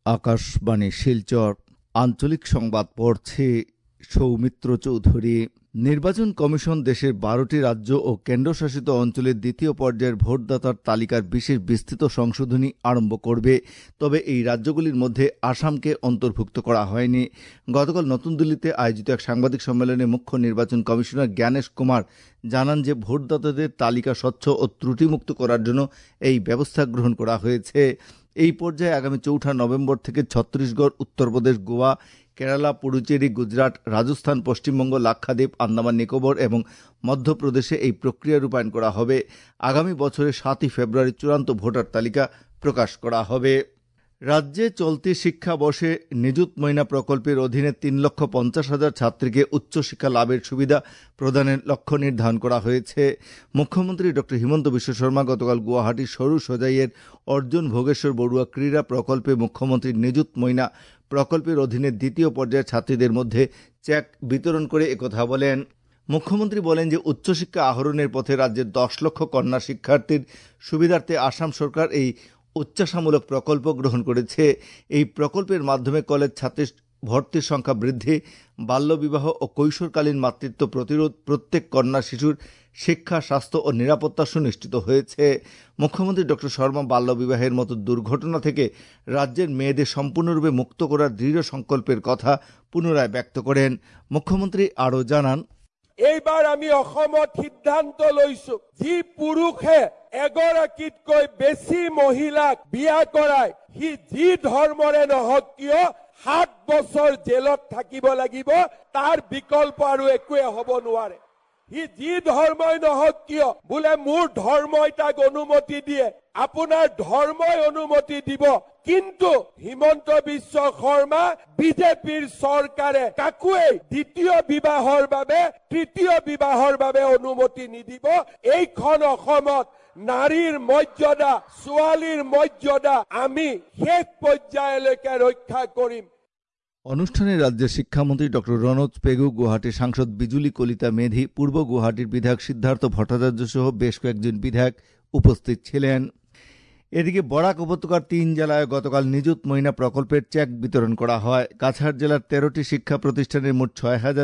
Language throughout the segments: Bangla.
আকাশবাণী শিলচর আঞ্চলিক সংবাদ পড়ছে সৌমিত্র চৌধুরী। নির্বাচন কমিশন দেশের 12টি রাজ্য ও কেন্দ্রশাসিত অঞ্চলের দ্বিতীয় পর্যায়ের ভোটদাতার তালিকার বিশেষ বিস্তৃত সংশোধনী আরম্ভ করবে। তবে এই রাজ্যগুলির মধ্যে আসামকে অন্তর্ভুক্ত করা হয়নি। গতকাল নতুন দিল্লিতে আয়োজিত এক সাংবাদিক সম্মেলনে মুখ্য নির্বাচন কমিশনার জ্ঞানেশ কুমার জানান যে ভোটদাতাদের তালিকা স্বচ্ছ ও ত্রুটিমুক্ত করার জন্য এই ব্যবস্থা গ্রহণ করা হয়েছে। এই পর্যায়ে আগামী 4 নভেম্বর থেকে ছত্তিশগড়, উত্তরপ্রদেশ, গোয়া, কেরালা, পুডুচেরি, গুজরাট, রাজস্থান, পশ্চিমবঙ্গ, লাক্ষাদ্বীপ, আন্দামান নিকোবর এবং মধ্যপ্রদেশে এই প্রক্রিয়া রূপায়ণ করা হবে। আগামী বছরের 7 ফেব্রুয়ারি চূড়ান্ত ভোটার তালিকা প্রকাশ করা হবে। রাজ্যে চলতি শিক্ষাবর্ষে নিযুত ময়না প্রকল্পের অধীনে 3,50,000 ছাত্রীকে উচ্চশিক্ষা লাভের সুবিধা প্রদানের লক্ষ্য নির্ধারণ করা হয়েছে। মুখ্যমন্ত্রী ড হিমন্ত বিশ্ব শর্মা গতকাল গুয়াহাটির সরু সজাইয়ের অর্জুন ভোগেশ্বর বড়ুয়া ক্রীড়া প্রকল্পে মুখ্যমন্ত্রীর নিযুত ময়না প্রকল্পের অধীনে দ্বিতীয় পর্যায়ের ছাত্রীদের মধ্যে চেক বিতরণ করে একথা বলেন। মুখ্যমন্ত্রী বলেন যে উচ্চশিক্ষা আহরণের পথে রাজ্যের 10 লক্ষ কন্যা শিক্ষার্থীর সুবিধার্থে আসাম সরকার এই উচ্চাশামূলক প্রকল্প গ্রহণ করেছে। এই প্রকল্পের মাধ্যমে কলেজ ছাত্রী ভর্তির সংখ্যা বৃদ্ধি, বাল্যবিবাহ ও কৈশোরকালীন মাতৃত্ব প্রতিরোধ, প্রত্যেক কন্যা শিশুর শিক্ষা, স্বাস্থ্য ও নিরাপত্তা সুনিশ্চিত হয়েছে। মুখ্যমন্ত্রী ড শর্মা বাল্যবিবাহের মতো দুর্ঘটনা থেকে রাজ্যের মেয়েদের সম্পূর্ণরূপে মুক্ত করার দৃঢ় সংকল্পের কথা পুনরায় ব্যক্ত করেন। মুখ্যমন্ত্রী আরও জানান, এইবাৰ আমি অসমত সিদ্ধান্ত লৈছো যি পুৰুষে এগৰাকীতকৈ বেছি মহিলাক বিয়া কৰায় সি যি ধৰ্মৰে নহওক কিয় 7 বছৰ জেলত থাকিব লাগিব, তাৰ বিকল্প আৰু একোৱে হ'ব নোৱাৰে। সি যি ধৰ্মই নহওক কিয় বোলে মোৰ ধৰ্মই তাক অনুমতি দিয়ে, আপোনাৰ ধৰ্মই অনুমতি দিব, কিন্তু হিমন্ত বিশ্ব শৰ্মা বিজেপিৰ চৰকাৰে কাকোৱেই দ্বিতীয় বিবাহৰ বাবে, তৃতীয় বিবাহৰ বাবে অনুমতি নিদিব। এইখন অসমত নাৰীৰ মৰ্যাদা, ছোৱালীৰ মৰ্যাদা আমি শেষ পৰ্যায়লৈকে ৰক্ষা কৰিম। অনুষ্ঠানে রাজ্যের শিক্ষামন্ত্রী ড রনোজ পেগু, গুয়াহাটির সাংসদ বিজুলি কলিতা মেধি, পূর্ব গুয়াহাটির বিধায়ক সিদ্ধার্থ ভট্টাচার্য সহ বেশ কয়েকজন বিধায়ক উপস্থিত ছিলেন। এদিকে বরাক উপত্যকার 3 জেলায় গতকাল নিযুত ময়না প্রকল্পের চেক বিতরণ করা হয়। কাছাড় জেলার 13টি শিক্ষা প্রতিষ্ঠানের মোট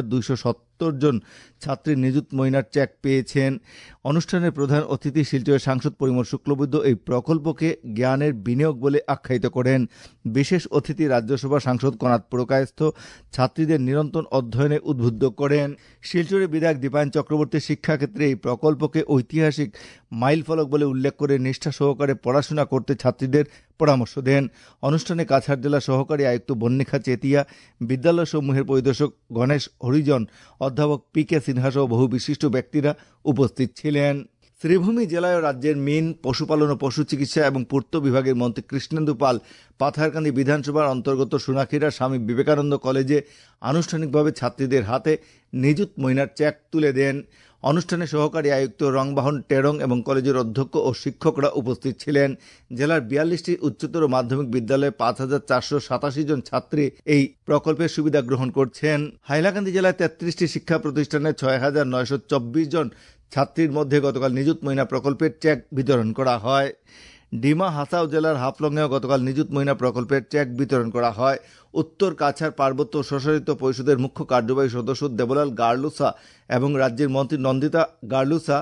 6,270 জন ছাত্রী নিযুত ময়নার চেক পেয়েছেন। অনুষ্ঠানের প্রধান অতিথি শিলচরের সাংসদ পরিমল শুক্লবৈদ্য এই প্রকল্পকে জ্ঞানের বিনিয়োগ বলে আখ্যায়িত করেন। বিশেষ অতিথি রাজ্যসভা সাংসদ কনাদ পুরকায়স্থ ছাত্রীদের নিরন্তর অধ্যয়নে উদ্বুদ্ধ করেন। শিলচরের বিধায়ক দীপায়ন চক্রবর্তী শিক্ষাক্ষেত্রে এই প্রকল্পকে ঐতিহাসিক মাইলফলক বলে উল্লেখ করে নিষ্ঠা সহকারে পড়াশোনা করতে ছাত্রীদের পরামর্শ দেন। অনুষ্ঠানে কাছাড় জেলা সহকারী আয়ুক্ত বন্নিখা চেতিয়া, বিদ্যালয় সমূহের পরিদর্শক গণেশ হরিজন, অধ্যাপক PK সিনহা সহ বহু বিশিষ্ট ব্যক্তিরা উপস্থিত ছিলেন। শ্রীভূমি জেলায় রাজ্যের মিন, পশুপালন ও পশু চিকিৎসা এবং পূর্ত বিভাগের মন্ত্রী কৃষ্ণেন্দু পাল পাথারকান্দি বিধানসভার অন্তর্গত সোনাক্ষীরা স্বামী বিবেকানন্দ কলেজে আনুষ্ঠানিকভাবে ছাত্রীদের হাতে নিযুত ময়নার চেক তুলে দেন। অনুষ্ঠানে সহকারী আয়ুক্ত রংবাহন টেরং এবং কলেজের অধ্যক্ষ ও শিক্ষকরা উপস্থিত ছিলেন। জেলার 42টি উচ্চতর মাধ্যমিক বিদ্যালয়ে 5,487 জন ছাত্রী এই প্রকল্পের সুবিধা গ্রহণ করছেন। হাইলাকান্দি জেলায় 33টি শিক্ষা প্রতিষ্ঠানে 6,924 জন ছাত্রীর মধ্যে গতকাল নিযুত ময়না প্রকল্পের চেক বিতরণ করা হয়। ডিমা হাসাও জেলার হাফলংয়েও গতকাল নিযুত ময়না প্রকল্পের চেক বিতরণ করা হয়। উত্তর কাছাড় পার্বত্য স্বশাসিত পরিষদের মুখ্য কার্যবাহী সদস্য দেবলাল গার্লুসা এবং রাজ্যের মন্ত্রী নন্দিতা গার্লুসা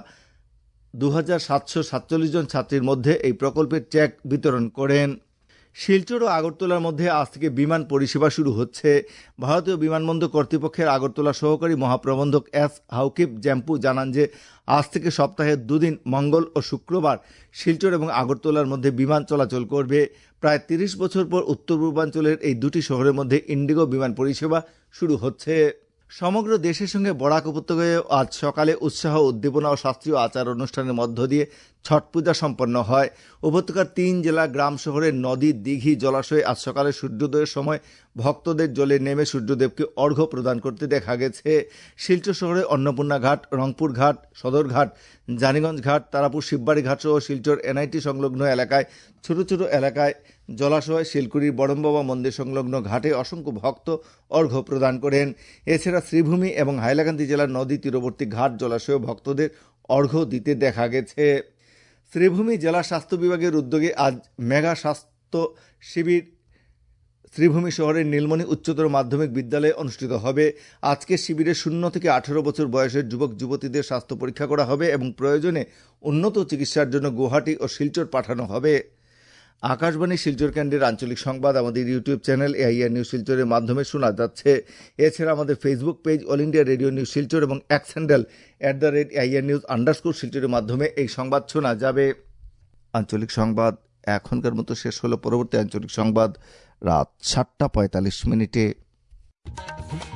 2,747 জন ছাত্রীর মধ্যে এই প্রকল্পের চেক বিতরণ করেন। শিলচর ও আগরতলার মধ্যে আজ থেকে বিমান পরিষেবা শুরু হচ্ছে। ভারতীয় বিমানবন্দর কর্তৃপক্ষের আগরতলা সহকারী মহাপ্রবন্ধক S হাউকিপ জ্যাম্পু জানান যে আজ থেকে সপ্তাহে 2 দিন মঙ্গল ও শুক্রবার শিলচর এবং আগরতলার মধ্যে বিমান চলাচল করবে। প্রায় 30 বছর পর উত্তর পূর্বাঞ্চলের এই দুটি শহরের মধ্যে ইন্ডিগো বিমান পরিষেবা শুরু হচ্ছে। সমগ্র দেশের সঙ্গে বরাক উপত্যকায় আজ সকালে উৎসাহ, উদ্দীপনা ও শাস্ত্রীয় আচার অনুষ্ঠানের মধ্য দিয়ে ছট পূজা সম্পন্ন হয়। উপত্যকার 3 জেলা, গ্রাম, শহরের নদী, দিঘি, জলাশয়ে আজ সকালে সূর্যোদয়ের সময় ভক্তদের জলে নেমে সূর্যদেবকে অর্ঘ্য প্রদান করতে দেখা গেছে। শিলচর শহরে অন্নপূর্ণা ঘাট, রংপুর ঘাট, সদর ঘাট, জানিগঞ্জ ঘাট, তারাপুর শিববাড়ি ঘাট সহ শিলচর NIT সংলগ্ন এলাকায় ছোট ছোট এলাকায় জলাশয়, শিলকুড়ির বড়মবাবা মন্দির সংলগ্ন ঘাটে অসংখ্য ভক্ত অর্ঘ্য প্রদান করেন। এছাড়া শ্রীভূমি এবং হাইলাকান্দি জেলার নদী তীরবর্তী ঘাট জলাশয়ে ভক্তদের অর্ঘ্য দিতে দেখা গেছে। শ্রীভূমি জেলা স্বাস্থ্য বিভাগের উদ্যোগে আজ মেগা স্বাস্থ্য শিবির শ্রীভূমি শহরের নীলমণি উচ্চতর মাধ্যমিক বিদ্যালয়ে অনুষ্ঠিত হবে। আজকে শিবিরে 0 থেকে 18 বছর বয়সের যুবক যুবতীদের স্বাস্থ্য পরীক্ষা করা হবে এবং প্রয়োজনে উন্নত চিকিৎসার জন্য গুয়াহাটি ও শিলচর পাঠানো হবে। আকাশবাণী শিলচর কেন্দ্রের আঞ্চলিক সংবাদ আমাদের ইউটিউব চ্যানেল AIR নিউজ শিলচরের মাধ্যমে শোনা যাচ্ছে। এছাড়া আমাদের Facebook page All India Radio News Silchar এবং এক্স হ্যান্ডেল @AIR_News_শিলচরের মাধ্যমে এই সংবাদ শোনা যাবে। আঞ্চলিক সংবাদ এখনকার মতো শেষ হলো। পরবর্তী আঞ্চলিক সংবাদ রাত 7:45 মিনিটে।